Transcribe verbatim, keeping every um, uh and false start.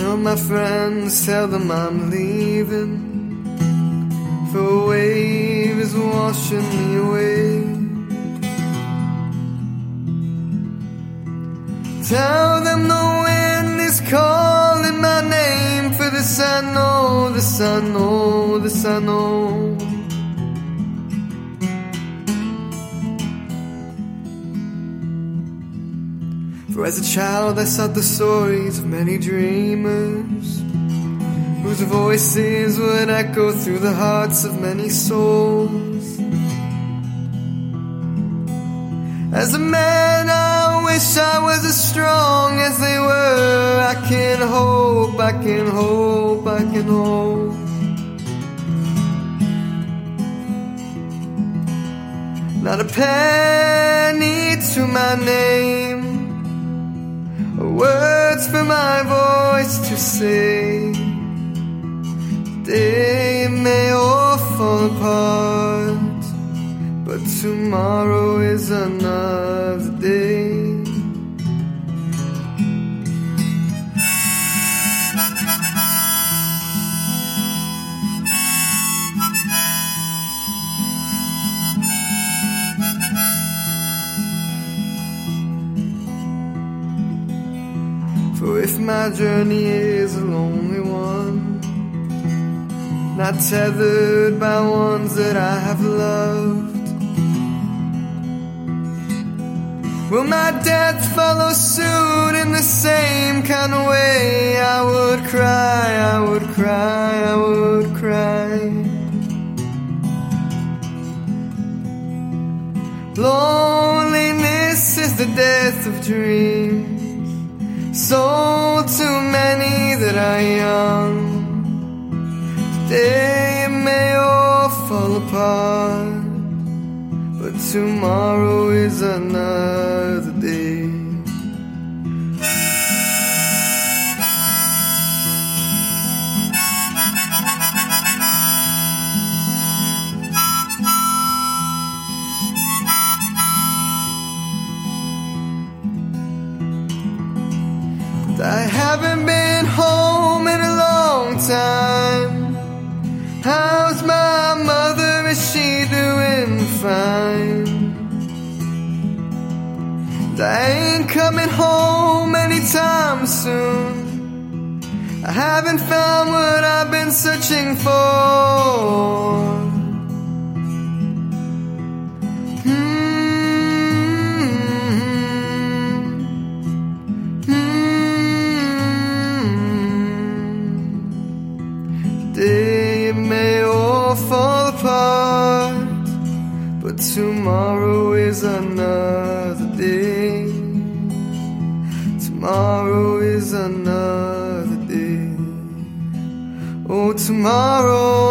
Tell my friends, tell them I'm leaving, for a wave is washing me away. Tell them the wind is calling my name, for this I know, this I know, this I know. For as a child I sought the stories of many dreamers, whose voices would echo through the hearts of many souls. As a man I wish I was as strong as they were. I can hope, I can hope, I can hope. Not a penny to my name, or words for my voice to say. Today it may all fall apart, but tomorrow is another day. For if my journey is a lonely one, not tethered by ones that I have loved, will my death follow suit in the same kind of way? I would cry, I would cry, I would cry. Loneliness is the death of dreams, sold to many that are young. Today it may all fall apart, but tomorrow is another day. I haven't been home in a long time. How's my mother? Is she doing fine? I ain't coming home anytime soon. I haven't found what I've been searching for. Today it may all fall apart, but tomorrow is another day. Tomorrow is another day. Oh, tomorrow